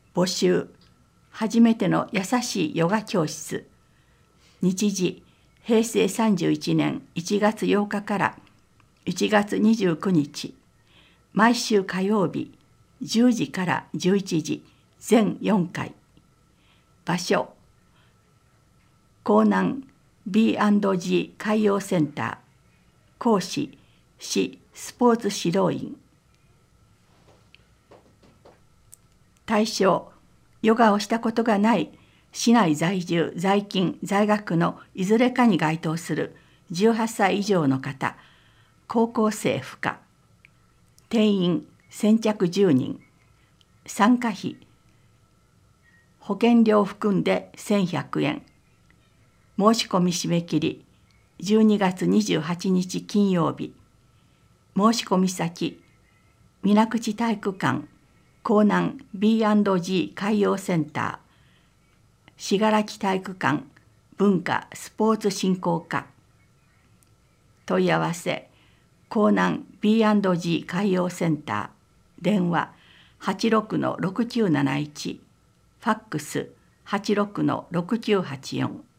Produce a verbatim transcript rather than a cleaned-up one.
募集初めての優しいヨガ教室。日時へいせいさんじゅういちねんいちがつようかからいちがつにじゅうくにち、毎週火曜日じゅうじからじゅういちじ、全よんかい。場所江南 ビーアンドジー 海洋センター。講師市スポーツ指導員。対象ヨガをしたことがない市内在住在勤在学のいずれかに該当するじゅうはっさい以上の方、高校生不可。定員先着じゅうにん。参加費保険料含んでせんひゃくえん。申し込み締め切りじゅうにがつにじゅうはちにち金曜日。申し込み先水口体育館江南 ビーアンドジー 海洋センター、信楽体育館文化スポーツ振興課。問い合わせ江南 ビーアンドジー 海洋センター、電話 はちろくのろくきゅうなないち、ファックス はちろくのろくきゅうはちよん。